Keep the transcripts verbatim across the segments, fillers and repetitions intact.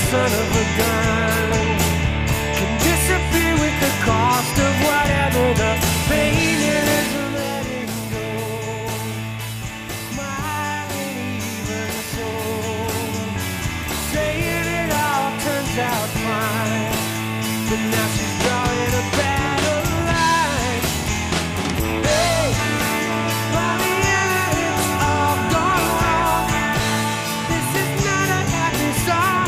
son of a gun can disappear with the cost of whatever the pain is of letting go. Smiling even so, saying it all turns out fine, but now she's drawing a battle line. Hey, by the end it's all gone wrong. This is not a happy song.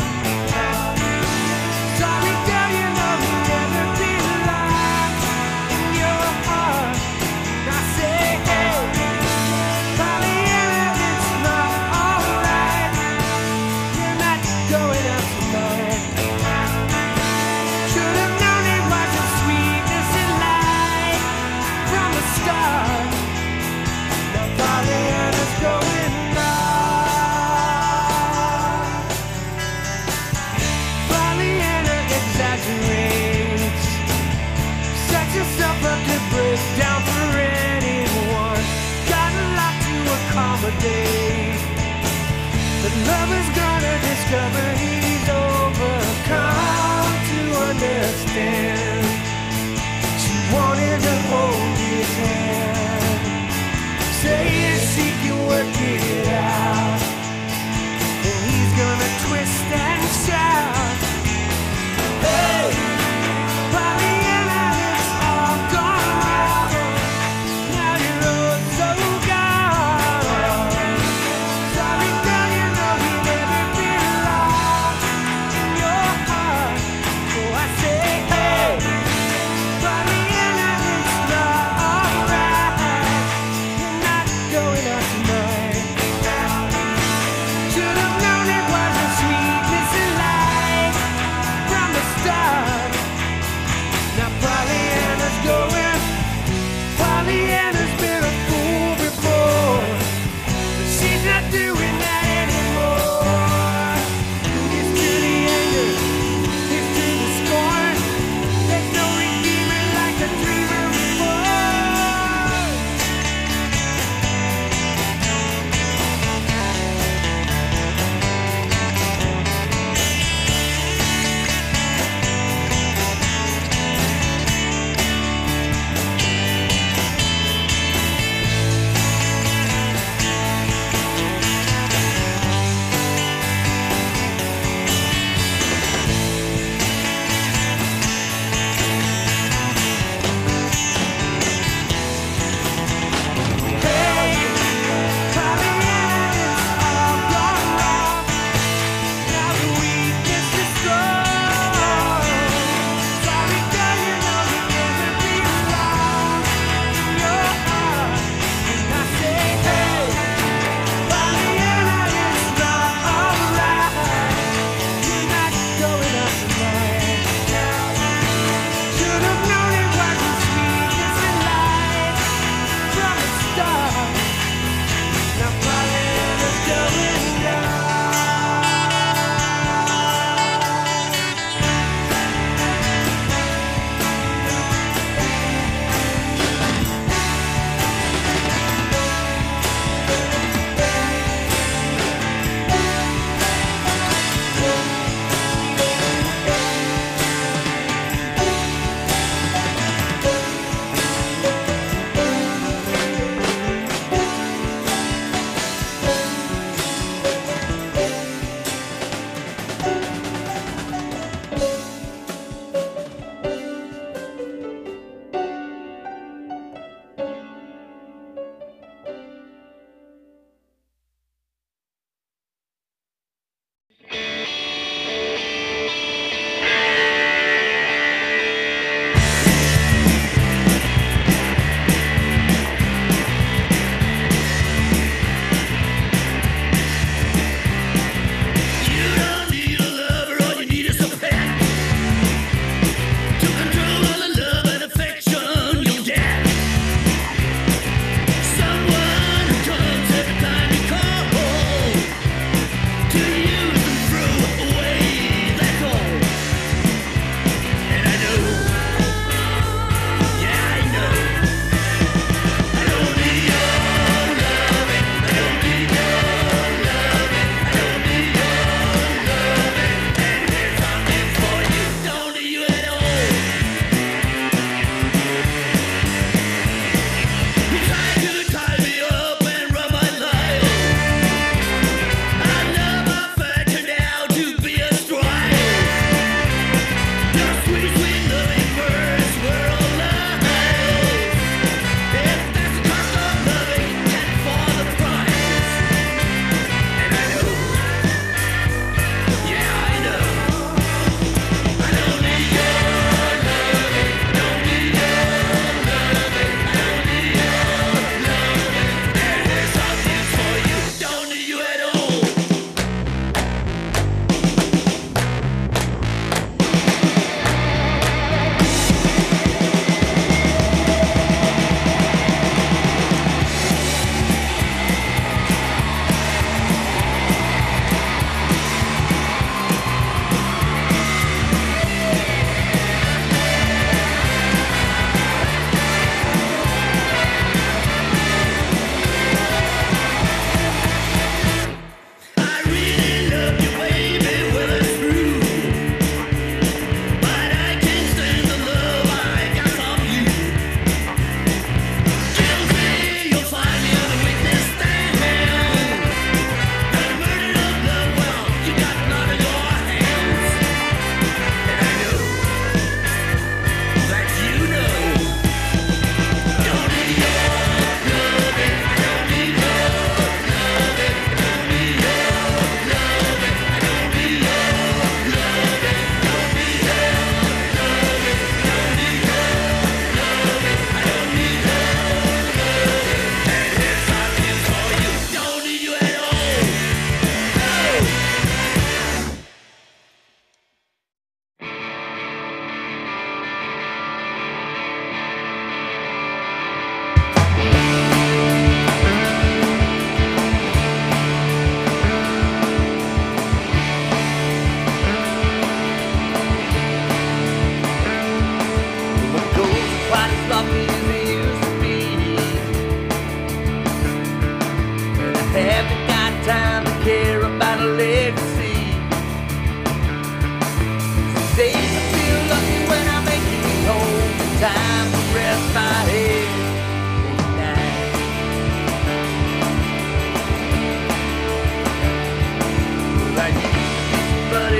Sorry, girl, you know you'll never be alive in your heart. I say, hey, by the end it's not alright. You're not going out tonight. Should've known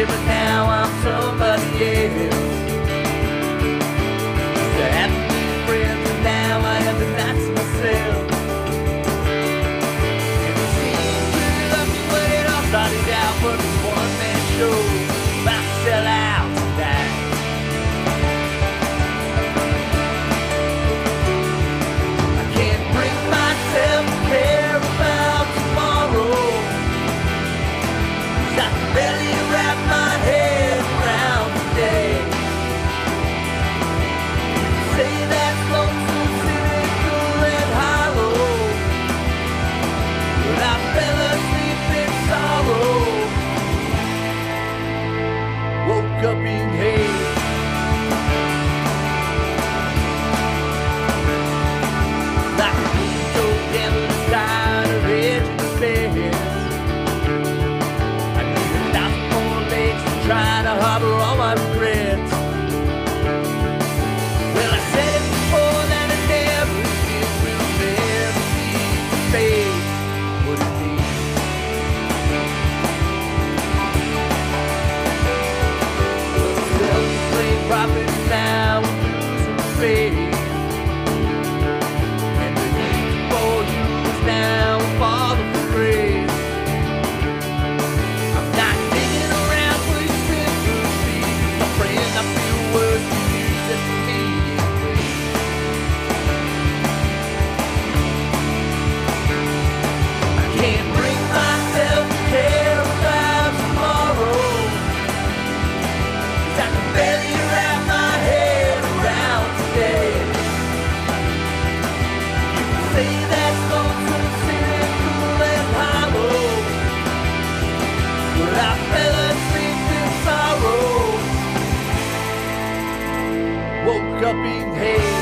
but now I'm somebody else. Used to have many friends, and now I have the nights to myself. And it seems pretty lucky when it all started out, but this one-man show about to sell out tonight. I can't bring myself to care about tomorrow. I can barely wrap my head around today. Say that's lonesome, cynical, and hollow, but I fell asleep in sorrow. Woke up in hate. Like a good devil is tired of edging the bed. Trying to harbor all my regrets. Well, I said it before that it never did, will never be the fate would it be. Self-proclaimed prophet now I'm losing faith, and the need for you is now a father for grace. I feel worse than you than for me anyway. I can't bring myself to care about tomorrow, 'cause I can barely wrap my head around today. You can say that's lonesome, cynical, and hollow, but I fell asleep in sorrow. Woke up in hate.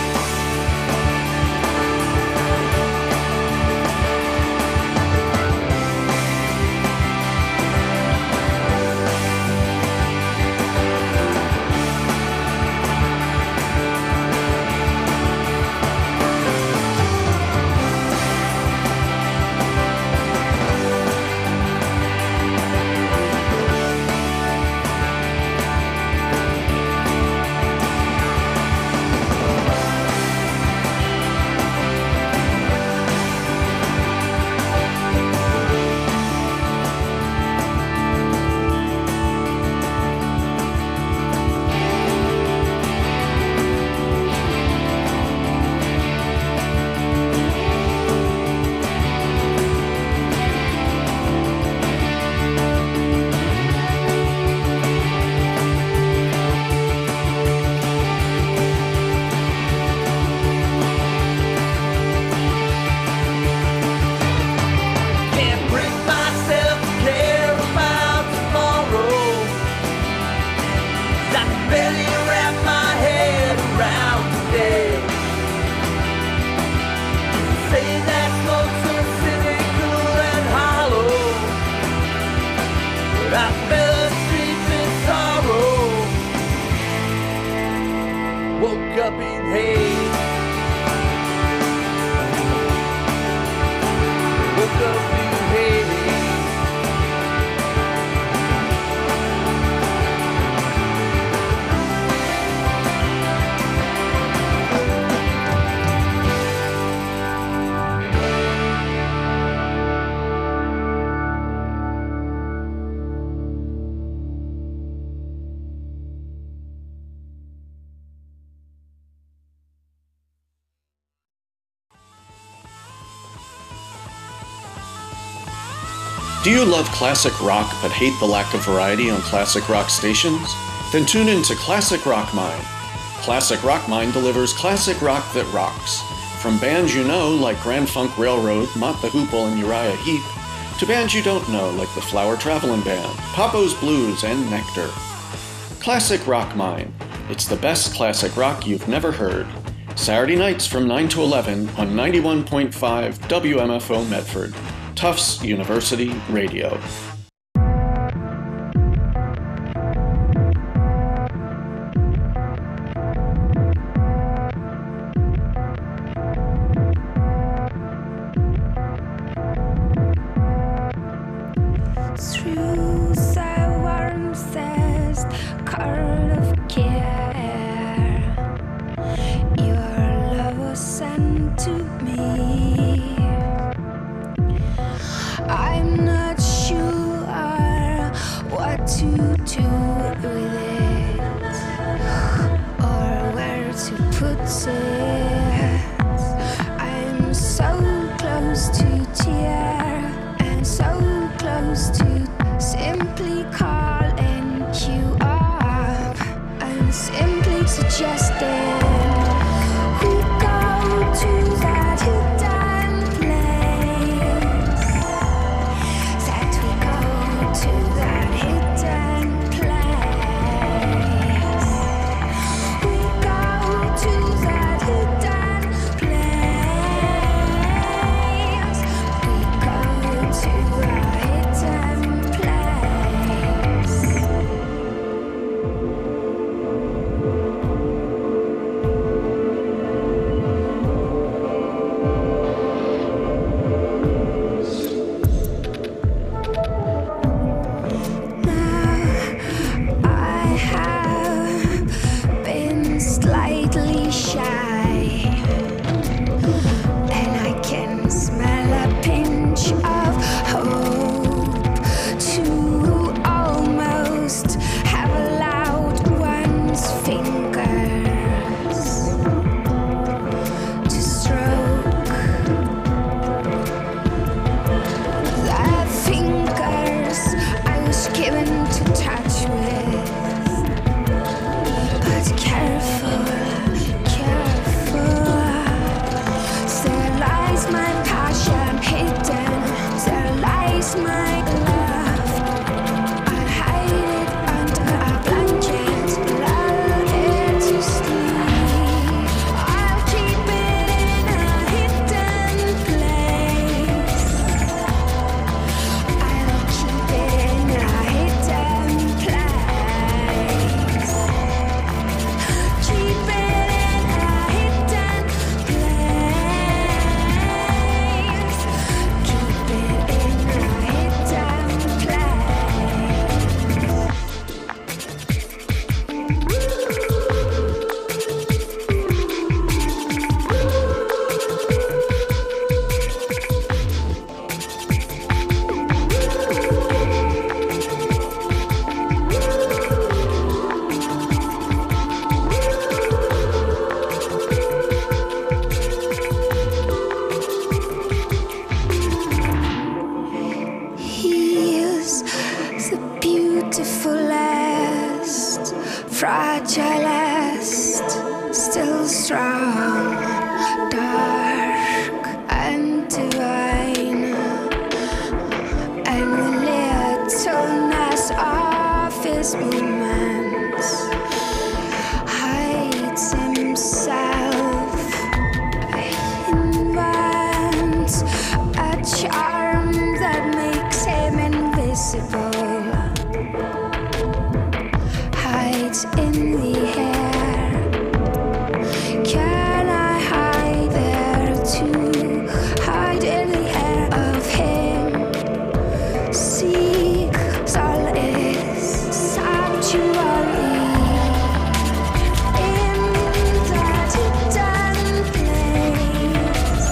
Woke up in hate. Woke up in hate. Do you love classic rock but hate the lack of variety on classic rock stations? Then tune in to Classic Rock Mine. Classic Rock Mine delivers classic rock that rocks. From bands you know like Grand Funk Railroad, Mott the Hoople, and Uriah Heep, to bands you don't know like the Flower Travelin' Band, Papo's Blues, and Nectar. Classic Rock Mine. It's the best classic rock you've never heard. Saturday nights from nine to eleven on ninety-one point five W M F O Medford. Tufts University Radio. Through the warm sand. fragilest, still strong, dark and divine, and the littleness of his movements hides himself, invents a charm that makes him invisible. In the air, can I hide there too? Hide in the air of him. See, solace, sanctuary in that hidden place.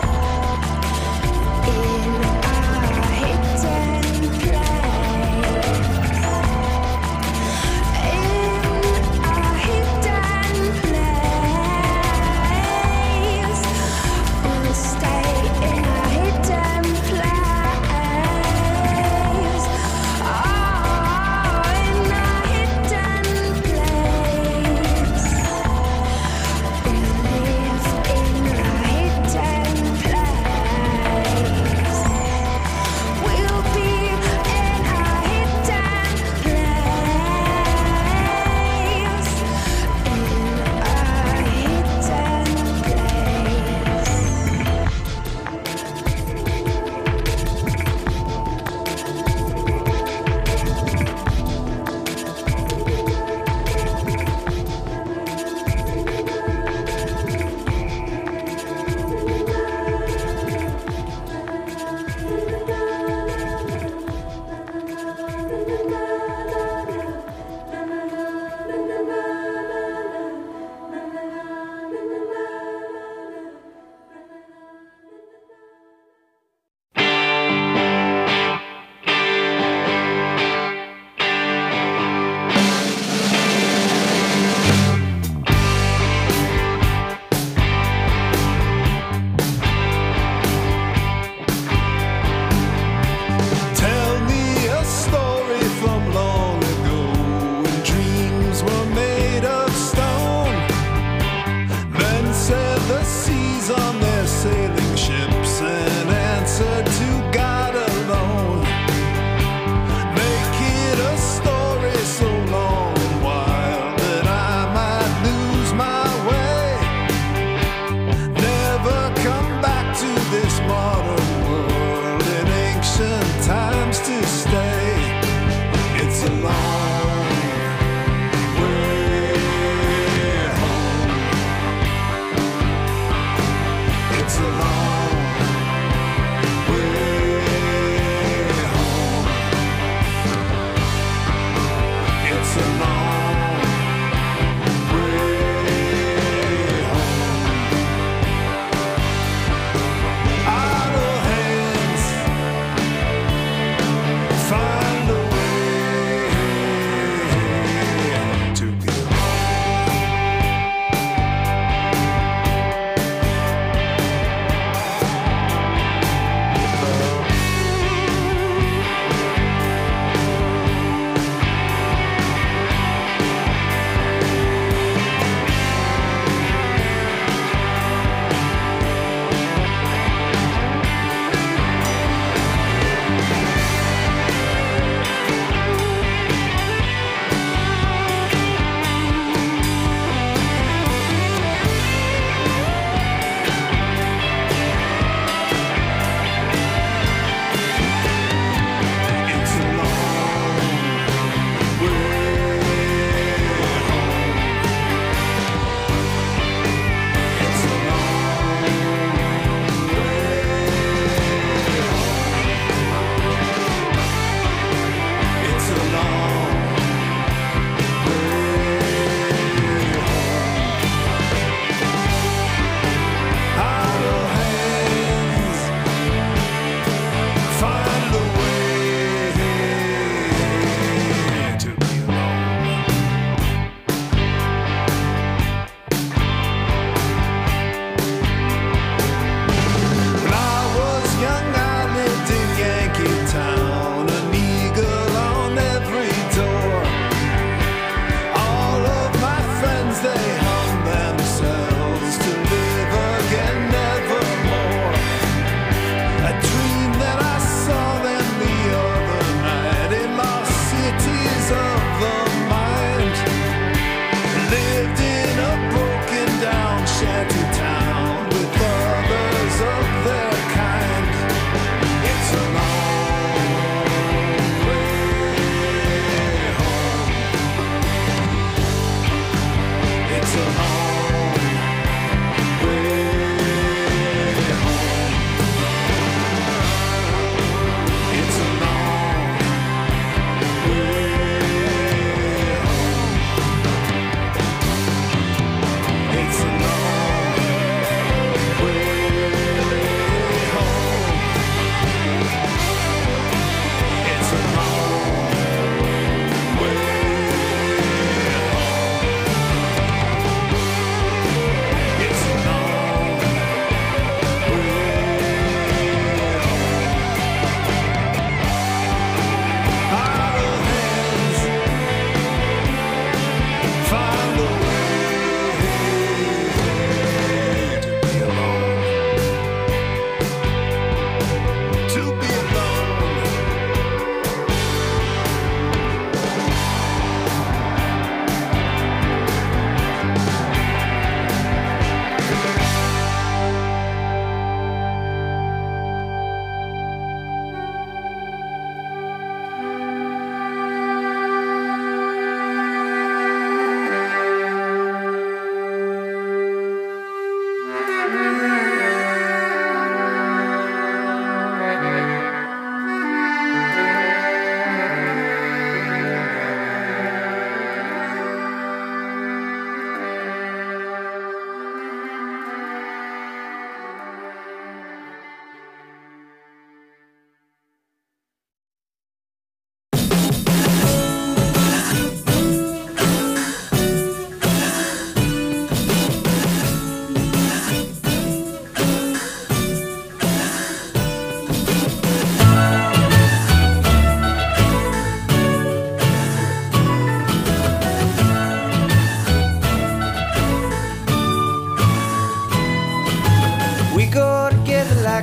In a hidden place. In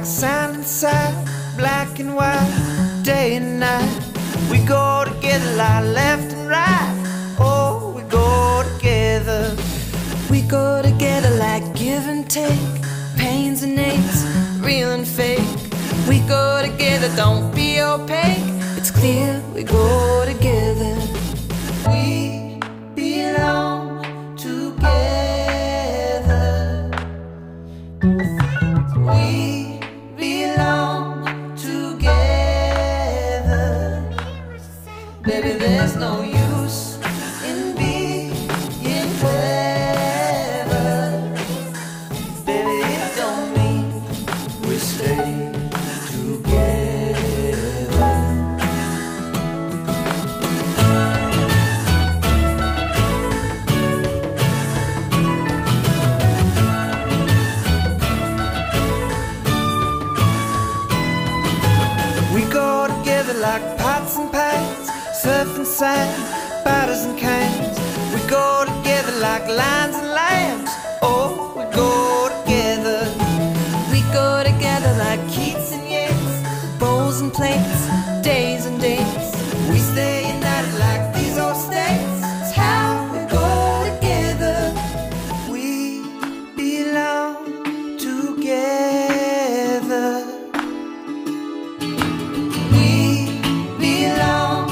like sand inside, black and white, day and night. We go together like left and right. Oh, we go together. We go together like give and take, pains and aches, real and fake. We go together, don't be opaque. It's clear we go together. We belong together. We belong together. Baby, there's no use in being clever. Baby, it don't mean we stay together. We go together like pots and pans, surf and sand, batters and cans. We go together like lions and lambs. Oh, we go together. We go together like Keats and Yeats, bowls and plates, days and dates. We stay united like these old states. It's how we go together. We belong together. We belong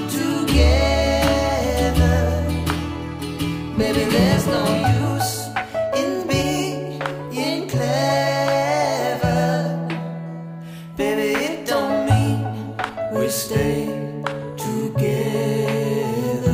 together. Baby, there's no use in being clever. Baby, it don't mean we stay together.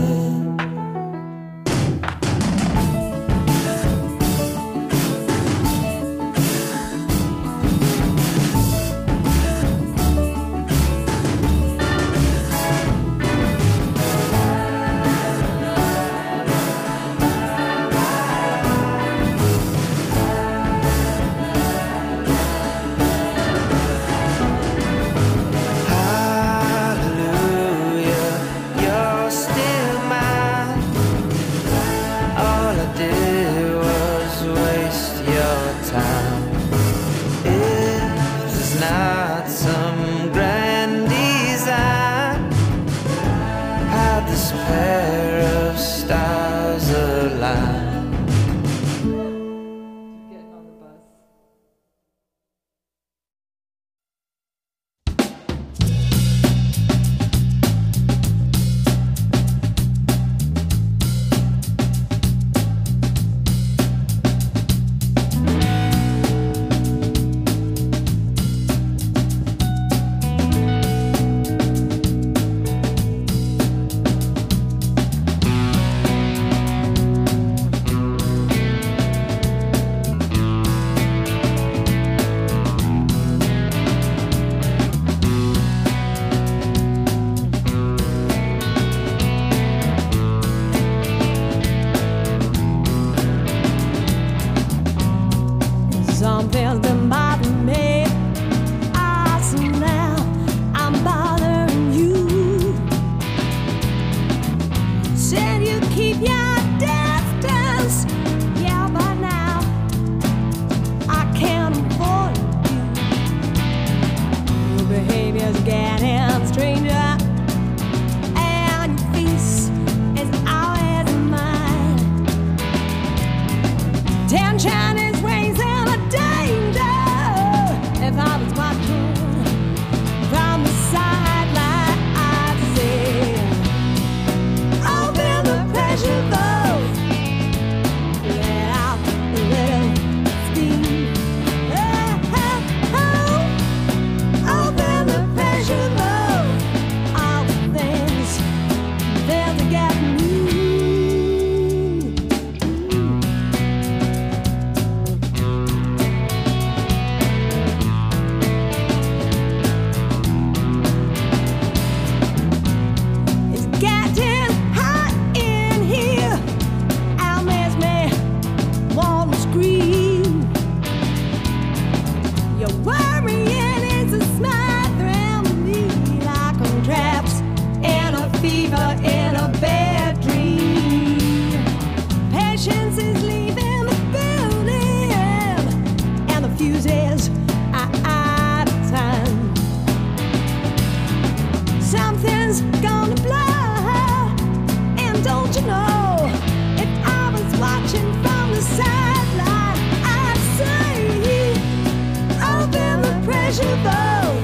don't you know, if I was watching from the sideline, I'd say, open the pressure boat.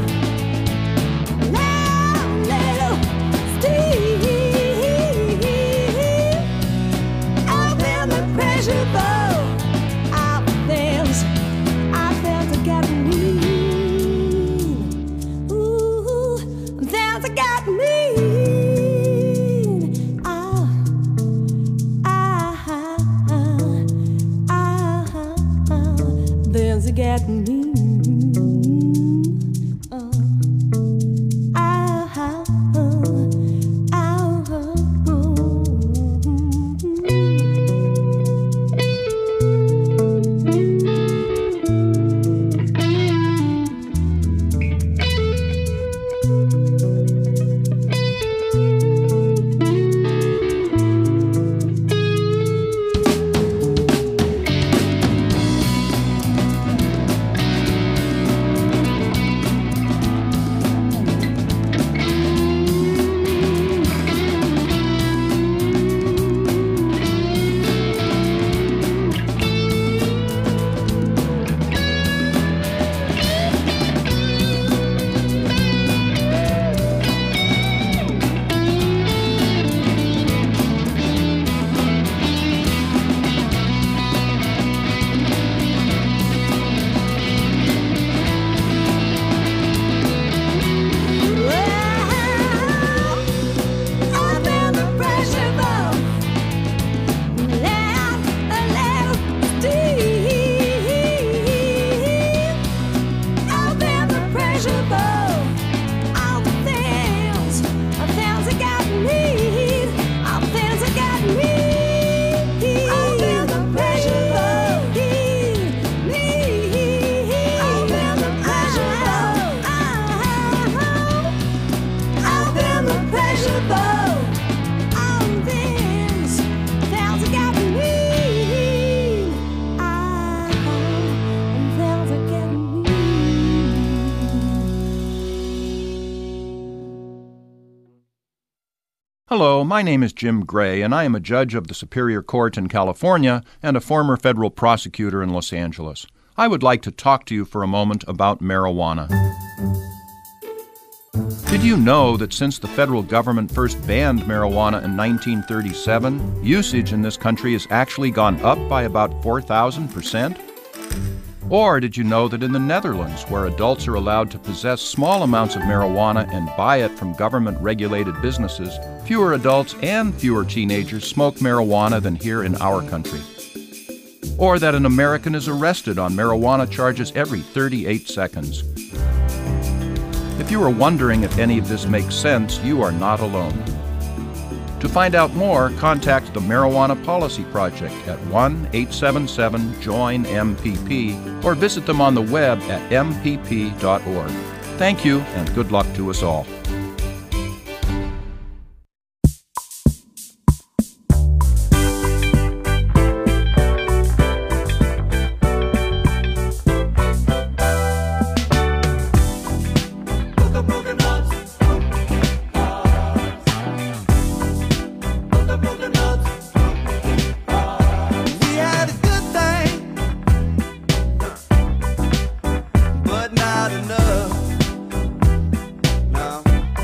Now, little Steve, open the pressure boat. Our things, our things are getting mean. Ooh, things are getting mean. Get me. Oh. Ah, ah, ah, ah, Hello, my name is Jim Gray, and I am a judge of the Superior Court in California and a former federal prosecutor in Los Angeles. I would like to talk to you for a moment about marijuana. Did you know that since the federal government first banned marijuana in nineteen thirty-seven, usage in this country has actually gone up by about four thousand percent? Or did you know that in the Netherlands, where adults are allowed to possess small amounts of marijuana and buy it from government-regulated businesses, fewer adults and fewer teenagers smoke marijuana than here in our country? Or that an American is arrested on marijuana charges every thirty-eight seconds? If you are wondering if any of this makes sense, you are not alone. To find out more, contact the Marijuana Policy Project at one eight seven seven join M P P or visit them on the web at m p p dot org. Thank you, and good luck to us all. But not enough. No.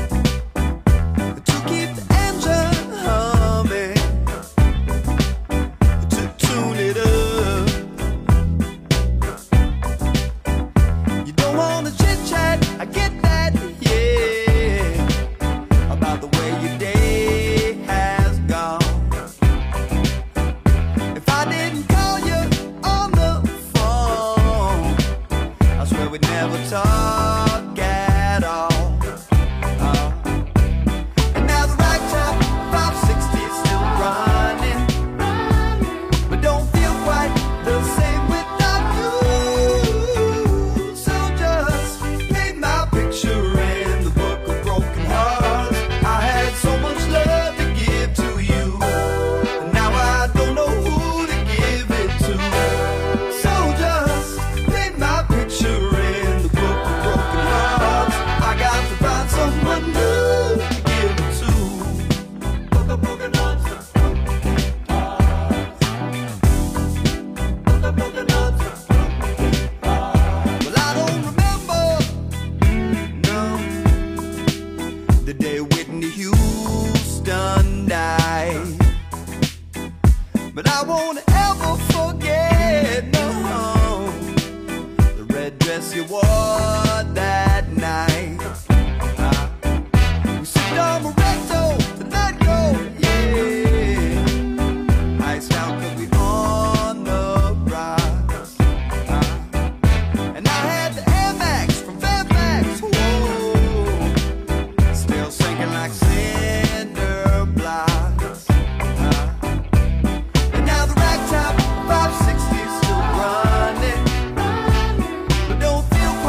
but I won't ever forget, no, the red dress you wore that night. We sipped on Moretto the night ago, yeah. Iced out 'cause we on the rise. And I had the Air Max from Fairfax, whoa, still sinking like cinder blocks. And now the ragtop five sixty still running, but don't feel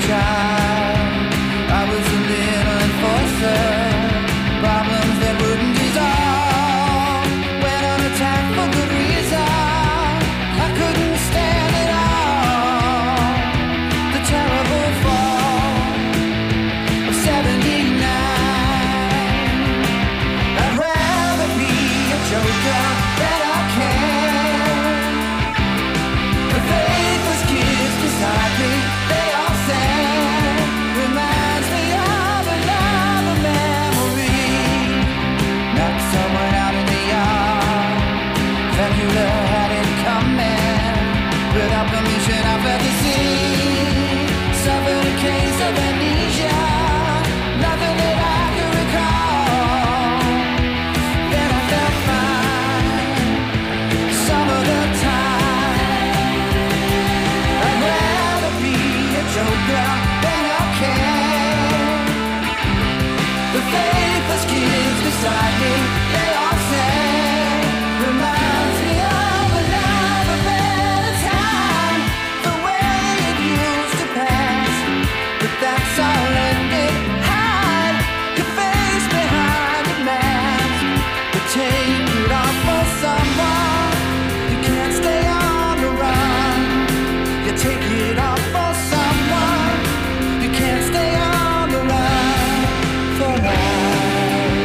child, I was a little enforcer. Problems that wouldn't dissolve went on attack for good reason. I couldn't stand it all. The terrible fall of seventy-nine. I'd rather be a joker than I can. The faithless kids beside me, they all sang. Reminds me of another memory. Not someone out in the yard. Dracula had it coming. Without permission, I felt the scene. Suffered a case of amnesia. Nothing that I could recall. Then I felt fine some of the time. I'd rather be a joker than I can. The faithless kids beside me, they all sang. Reminds me of another better time. The way it used to pass. But that's all ended. Hide your face behind a mask. But take it off for someone. You can't stay on the run. You take it off for someone. You can't stay on the run for life.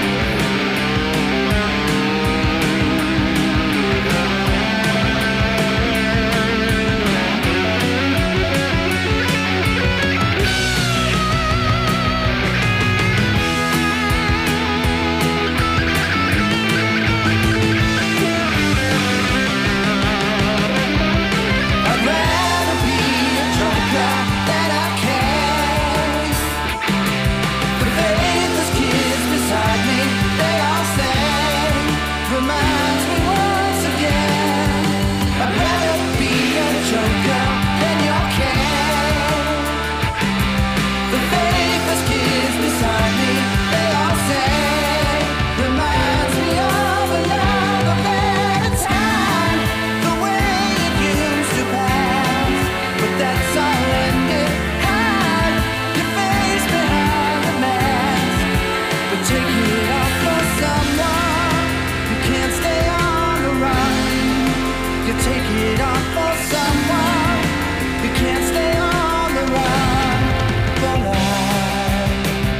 I'd rather be a joker than I can. The faithless kids beside me, they all sang. Reminds me once again. I'd rather be a joker than you can. The faithless kids beside me, they all sang. Reminds me of another better time. The way it used to pass. But that's all ended. Hide your face behind the mask. But take it off for someone. You can't stay on the run. You take it off for someone. You can't stay on the run for life.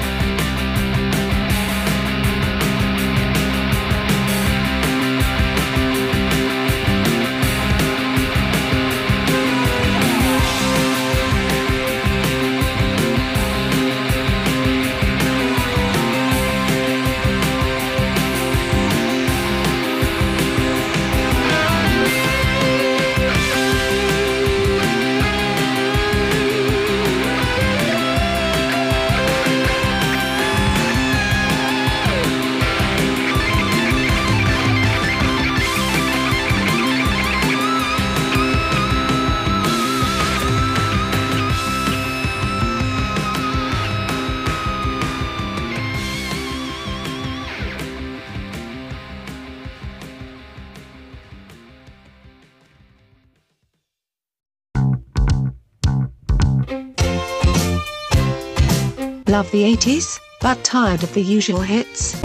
Love the eighties, but tired of the usual hits?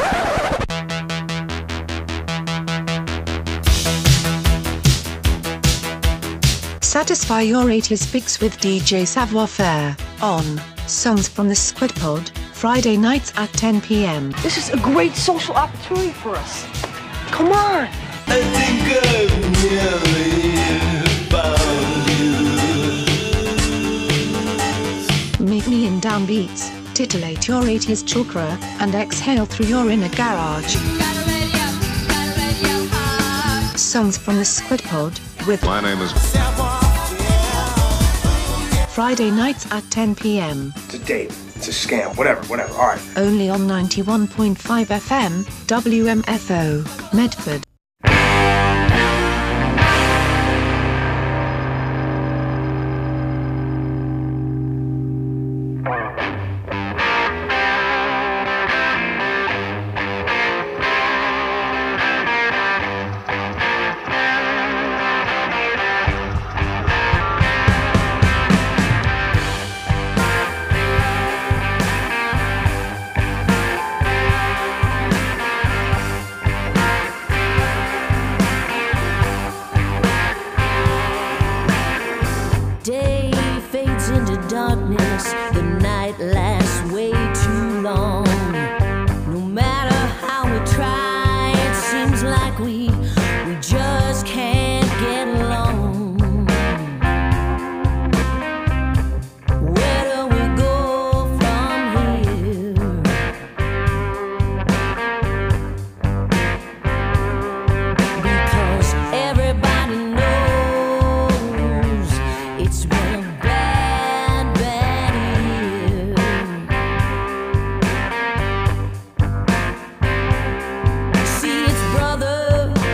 Satisfy your eighties fix with D J Savoir Faire on Songs from the Squid Pod, Friday nights at ten p m. This is a great social opportunity for us. Come on! I think I've nearly found you. Meet me in downbeats, titillate your eighties chakra, and exhale through your inner garage. Songs from the Squid Pod, with My name is Friday nights at ten p m. It's a date. It's a scam. Whatever, whatever. All right. Only on ninety-one point five F M, W M F O, Medford. fades into darkness, the night lasts way too long. No matter how we try, it seems like we we just can't get along. Where do we go from here? Because everybody knows it's been a bad, bad year. See, it's brother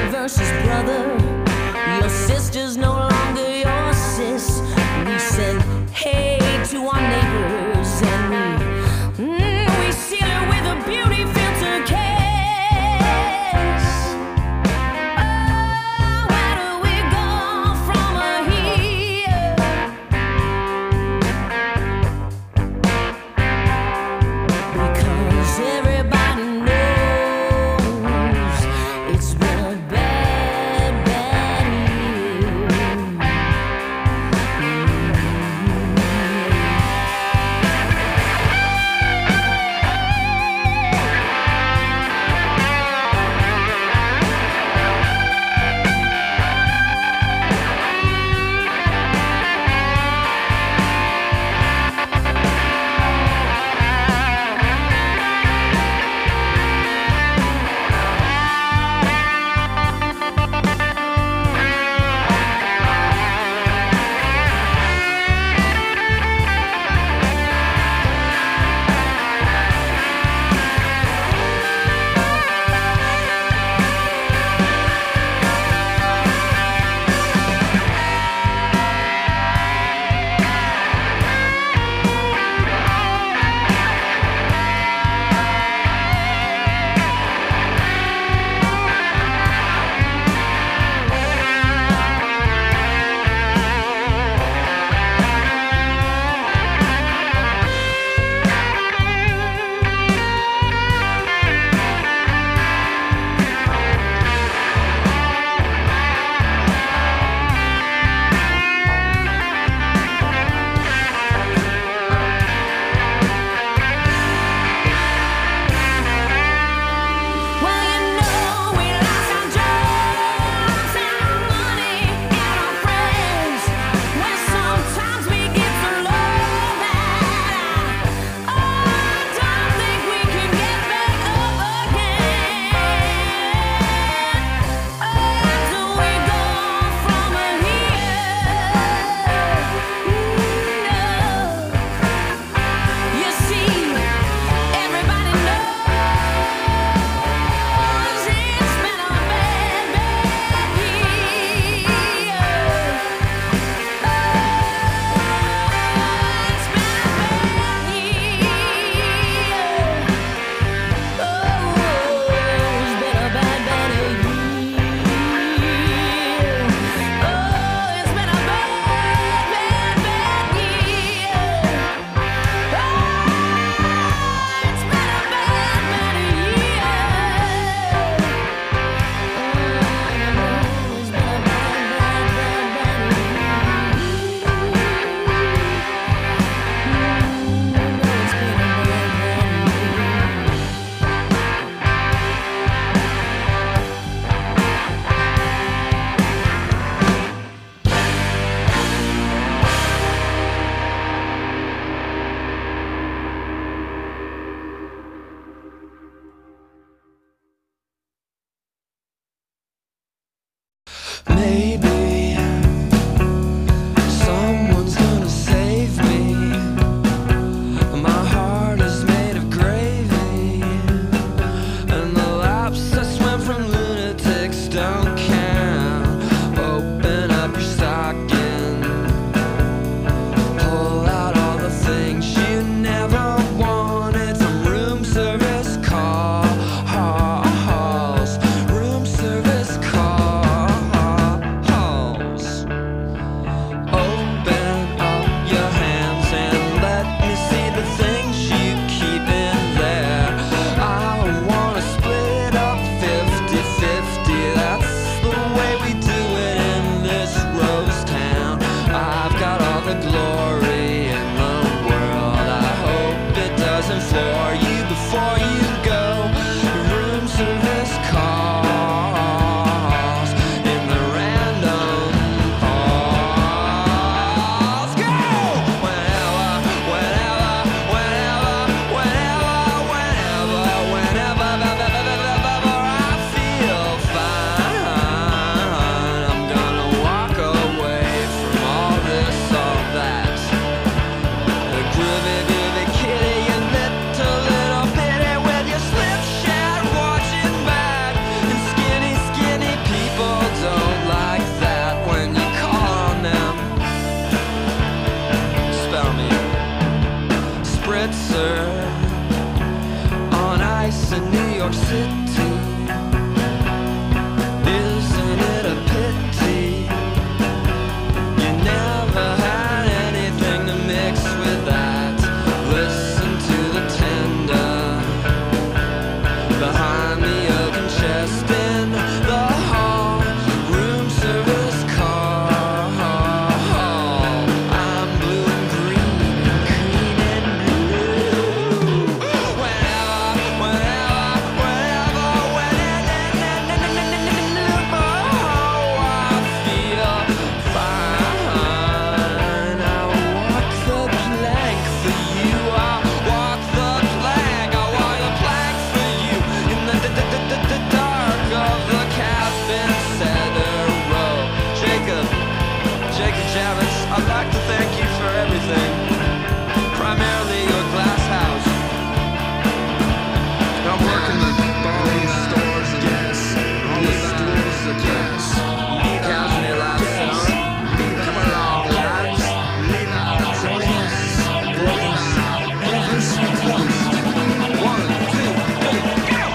I'd like to thank you for everything, primarily your glass house. I'm working the bone stores and yes, all the stores are gas. Cows in their lives, come along, lads. One, two, three, go!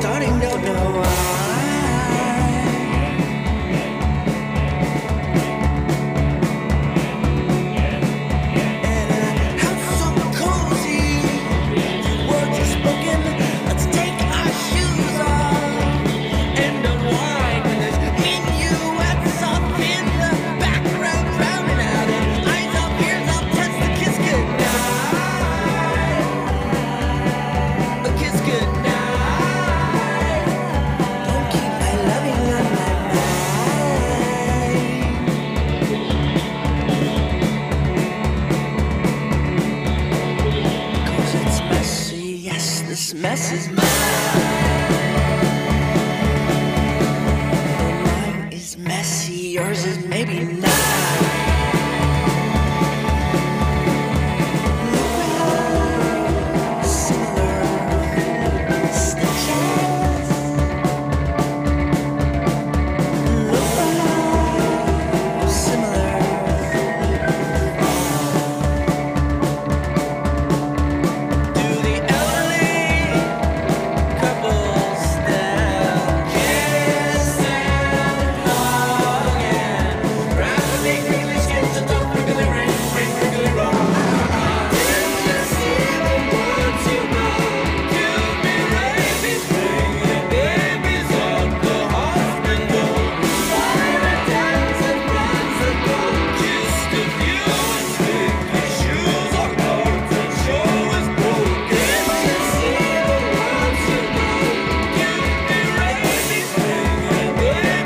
starting to